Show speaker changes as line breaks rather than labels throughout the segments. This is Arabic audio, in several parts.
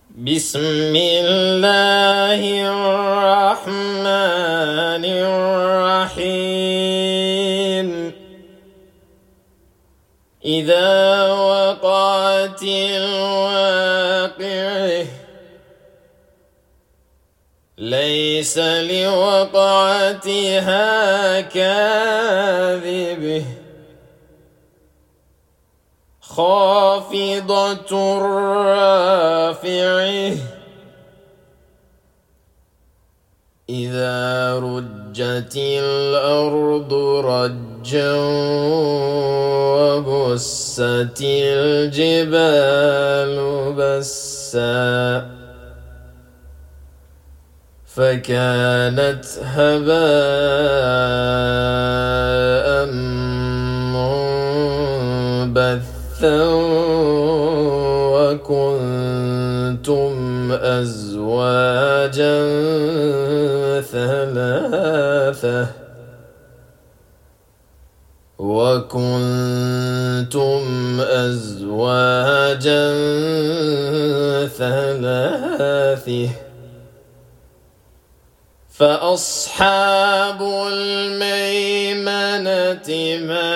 بسم الله الرحمن الرحيم. إذا وقعت الواقعة ليس لوقعتها كاذبة خافضة رافعة إذا رجت الأرض رجا وبست الجبال بسا فكانت هباء منبثا وكنتم أزواجا ثلاثة فأصحاب الميمنة ما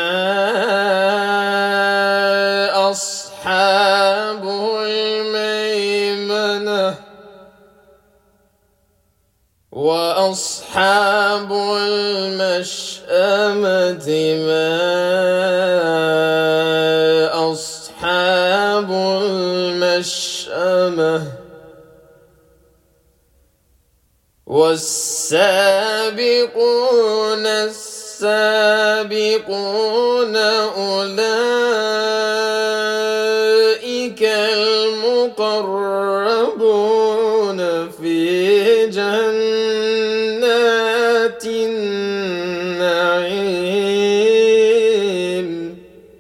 أصحاب الميمنة وأصحاب المشأمة ما أصحاب المشأمة والسابقون السابقون أولئك المقربون في جنات النعيم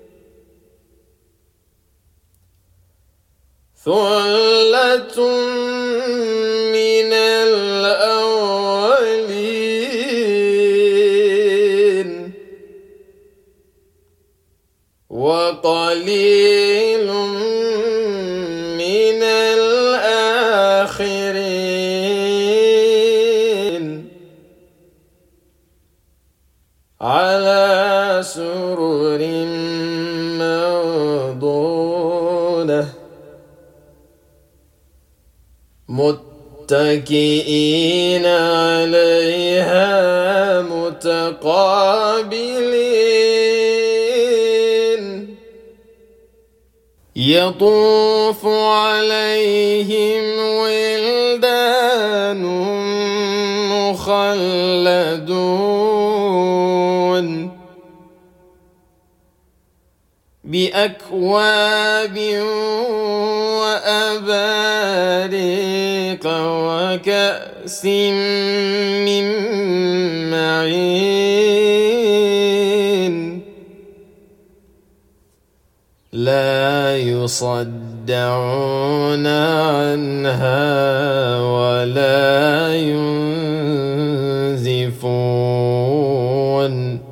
ثلة من الأولين وقليل من الآخرين على سرر موضونة متكئين عليها متقابلين يطوف عليهم ولدان مخلدون بأكواب وأباريق وكأس من معين لا يصدعون عنها ولا ينزفون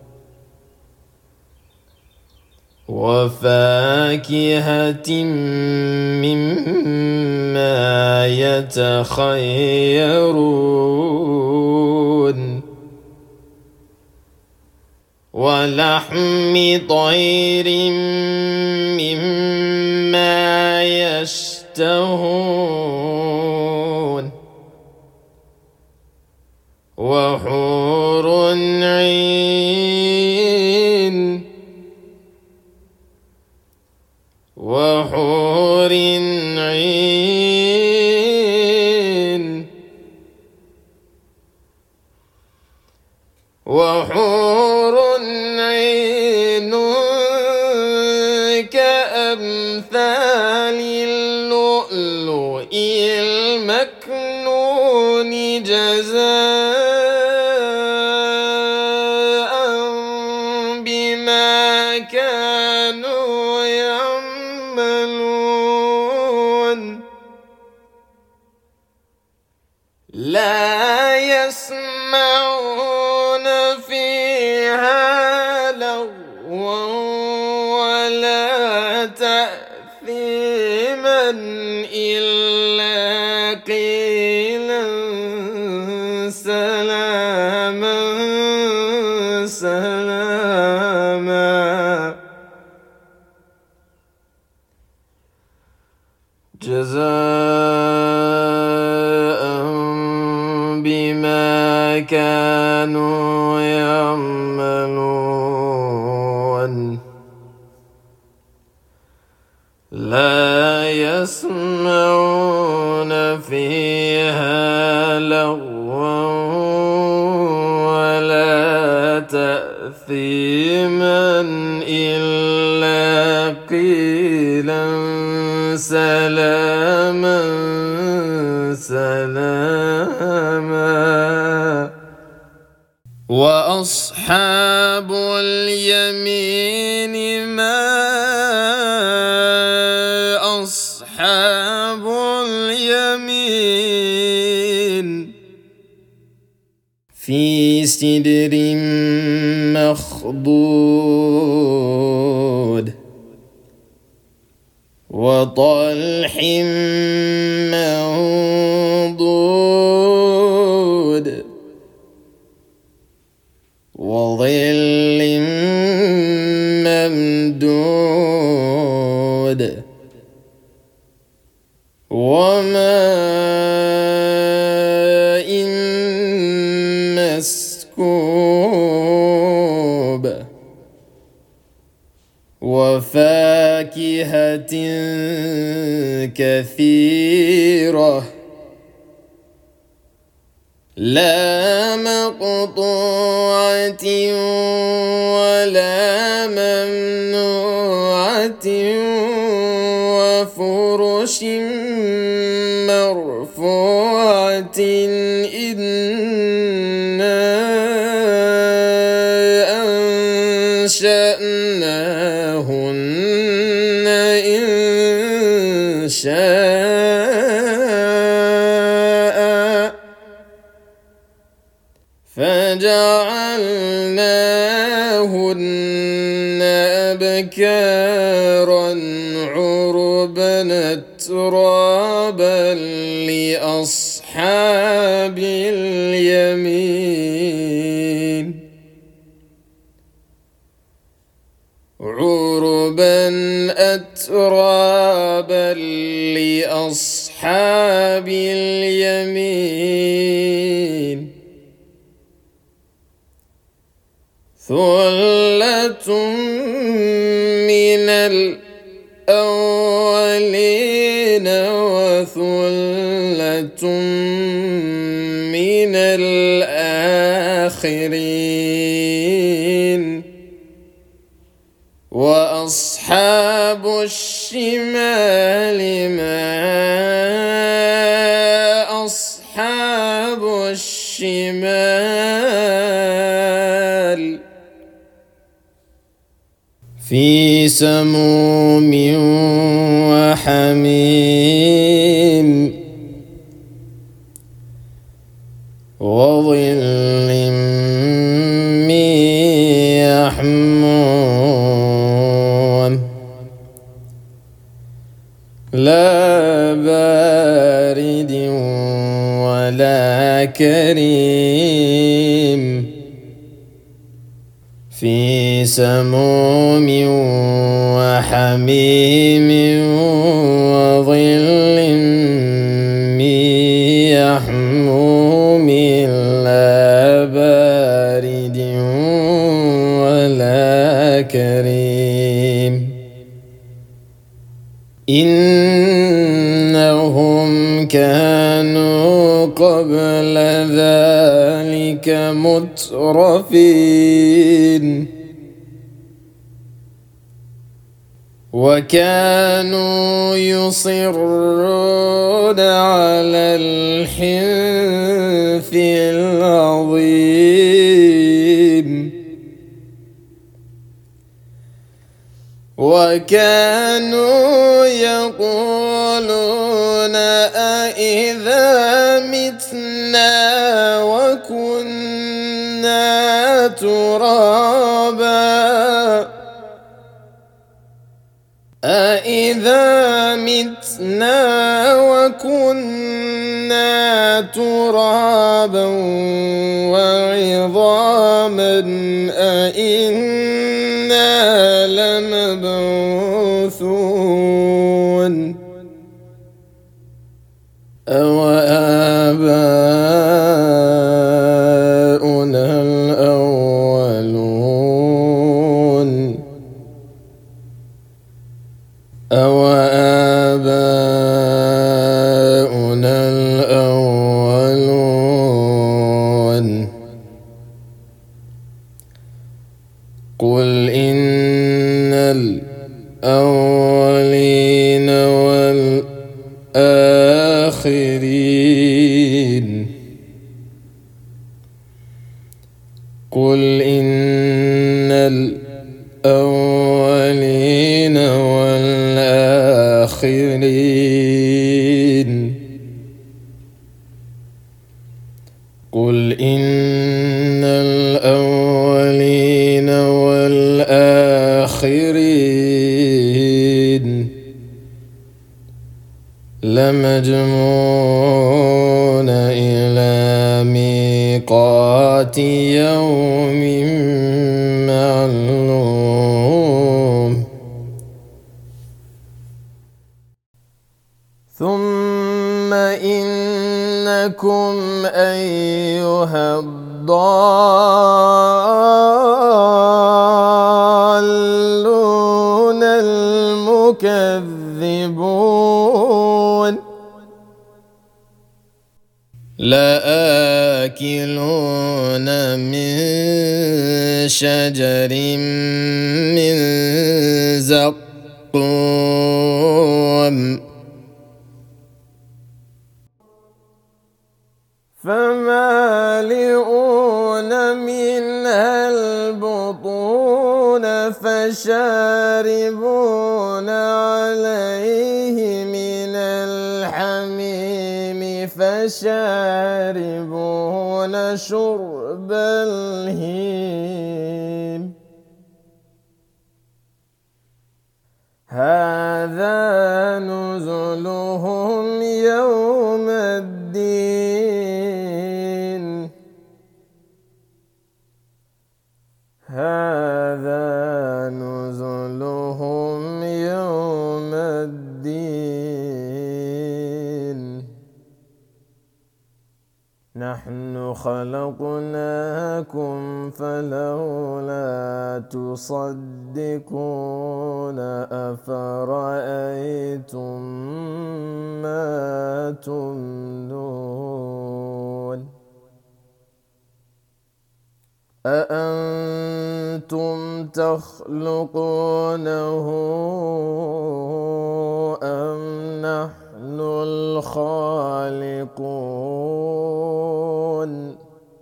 وفاكهة مما يتخيرون ولحم طير مما يشتهون وحور عين وحور عين وحور عين كأمثال اللؤلؤ المكنون جزاء بما كانوا يعملون لا يسمعون فيها لغوا ولا تأثيما إلا قيلا سلاما سلاما جزاء بما كانوا يعملون لا يسمعون فيها لغوا ولا تأثيما إلا قيلا سلاما سلاما وأصحاب اليمين ما أصحاب اليمين في سدر مخضود وطلح منضود وظل ممدود وماء مسكوب وفاكهة كثيرة لا مقطوعة ولا ممنوعة وفرش مرفوعة إنا أنشأناهن إنشاء فجعلناهن أبكارا عربا ترابا لأصحاب اليمين عربا أترابا لأصحاب اليمين ثلة من الأولين وثلة من الآخرين وأصحاب الشمال ما أصحاب الشمال في سموم وحميم وظل من يحموم لا بارد ولا كريم في سموم وحميم وظل من يحموم لا بارد ولا كريم إنهم كانوا قبل ذلك مترفين وكانوا يصرون على الحنث العظيم وكانوا يقولون أإذا متنا وكنا ترابا أإذا متنا وكنا ترابا وعظاما أئنا لمبعوثون أوآباؤنا الأولون أوآباؤنا الأولون قل إن الأولين والآخرين قل إن الأولين والآخرين قل إن الأولين والآخرين لمجموعون إلى ميقات يوم معلوم ثم إنكم أيها الضالون المكذبون لآكلون من شجر من زقوم فمالئون منها البطون فشاربون عليه من الحميم فشاربون شرب الهيم هذا نزلهم يوم الدين هذا نزلهم يوم الدين نحن خلقناكم فلولا تصدقون أفرأيتم ما تمنون أأنتم تخلقونه أم نحن الخالقون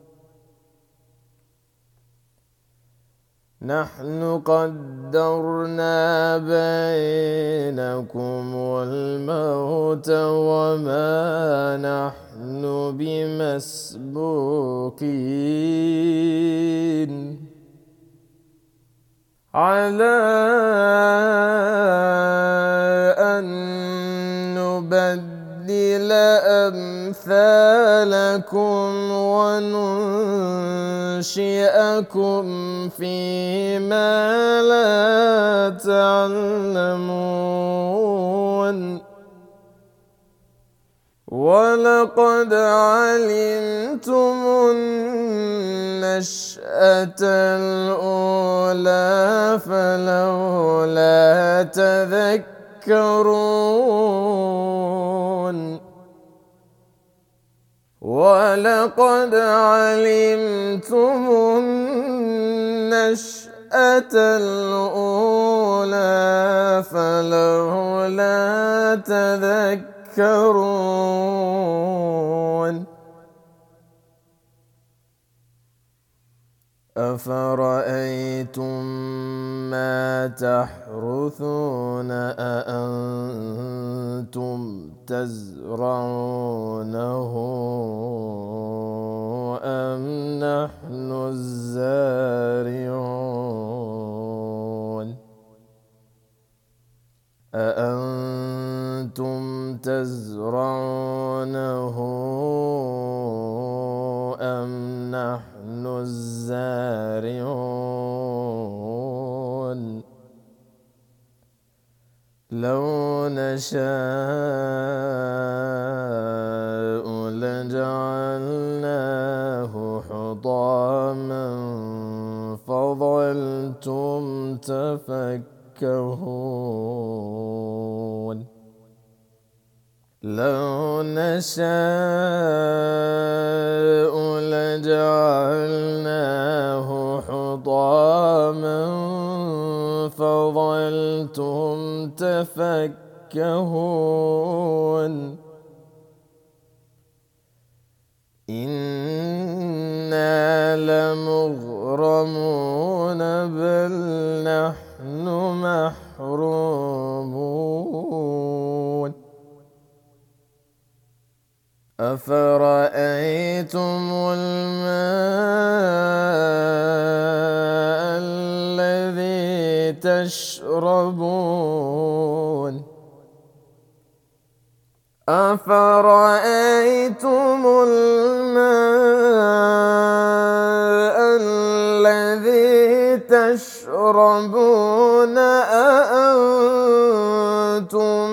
نحن قدرنا بينكم الموت وما نحن بمسبوقين على أن نبدل أمثالكم وننشئكم فيما لا تعلمون ولقد علمتم النشأة الأولى فلولا تذكرون ولقد علمتم النشأة الأولى فلولا تذكرون أفرأيتم ما تحرثون أأنتم تزرعونه أم نحن الزارعون أأنتم تزرعونه الزارعون لو نشاء لجعلناه حطاما فظلتم تفكهون لو نشاء لجعلناه حطاما فظلتم تفكهون إنا لمغرمون بل نحن محرومون أفرأيتم الماء الذي تشربون أفرأيتم الماء الذي تشربون أأنتم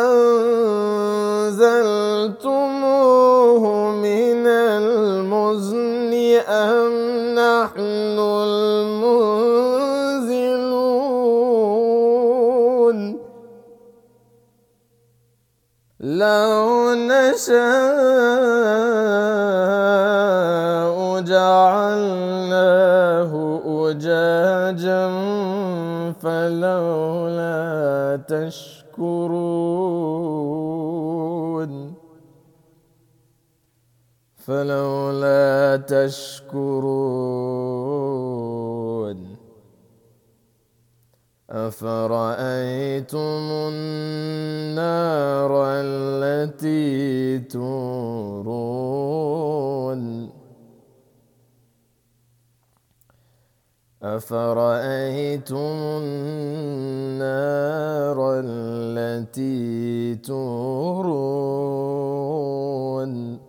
أنزلتموه من المزن أم نحن المنزلون لو نشاء جعلناه أجاجا فلولا تشكرون أفرأيتم النار التي تورون أفرأيتم النار التي تورون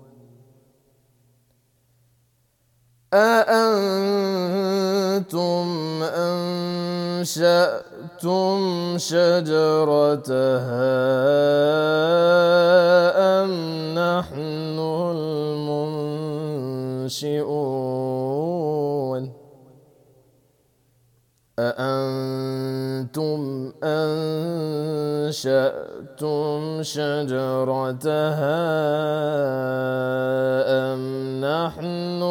أأنتم أنشأتم شجرتها أم نحن المنشئون أأنتم أنشأتم شجرتها أم نحن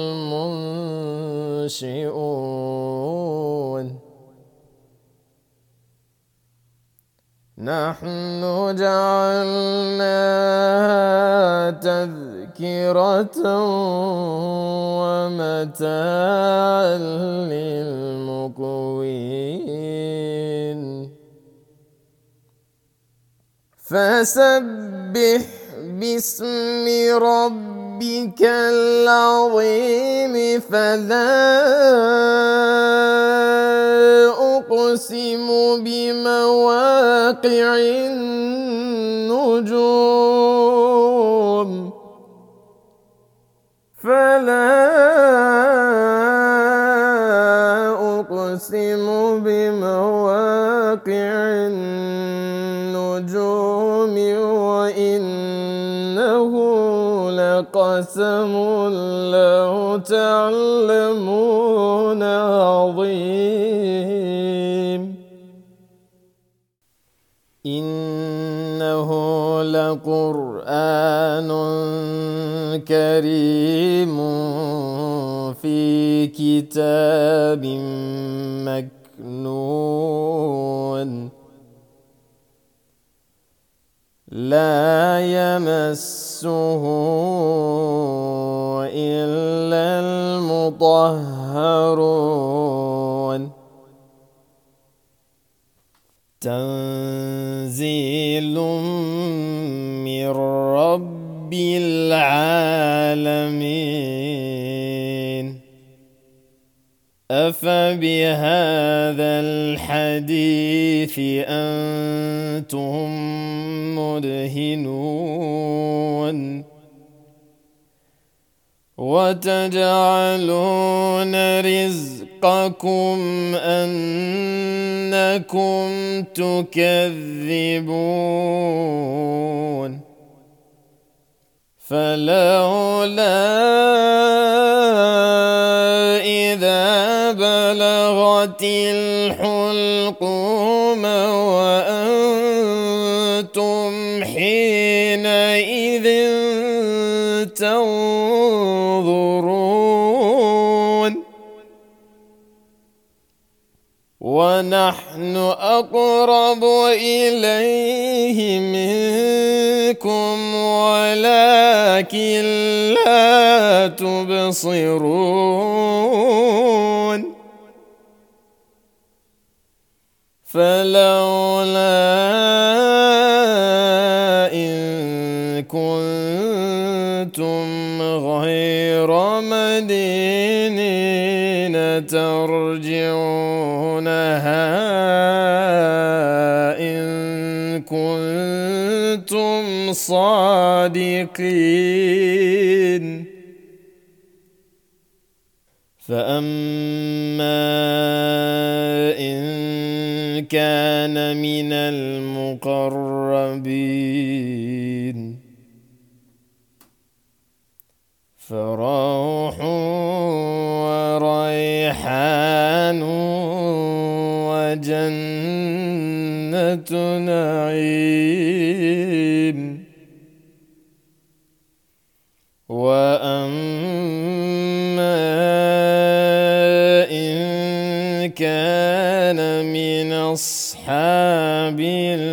المنشئون نحن جعلناها تذكرة ومتاعا للمقوين فسبح باسم ربك العظيم فلا أقسم بمواقع النجوم فلا أقسم بمواقع النجوم وإنه لقسم لو تعلمون عظيم إنه لقرآن كريم في كتاب مكنون لا يمسه إلا المطهرون تنزيل من رب العالمين أفبهذا الحديث أنتم مدهنون وتجعلون رزقكم أنكم تكذبون فلولا إذا بلغت الحلقوم وأنتم حينئذ تنظرون ونحن أقرب إليه منكم ولكن لا تبصرون فلولا إن كنتم غير مدينين ترجعونها إن كنتم صادقين فأما إن كان من المقربين فروح وريحان وجنة نعيم وأما إن كان من أصحاب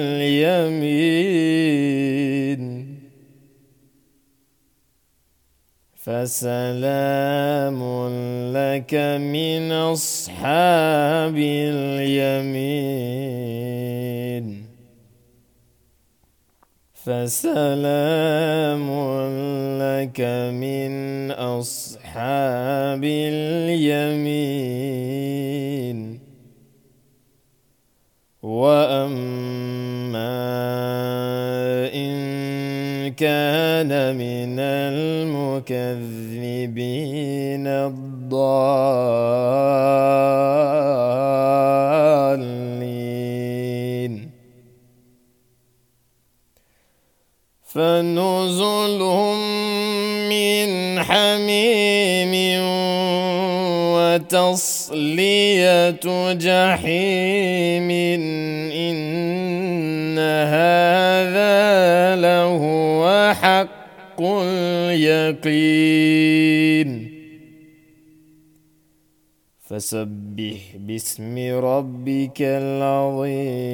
اليمين فسلام لك من أصحاب اليمين فسلام لك من أصحاب اليمين وأما إن كان من المكذبين الضالين فنزل من حميم وتصلية جحيم إن هذا لهو حق اليقين فسبح باسم ربك العظيم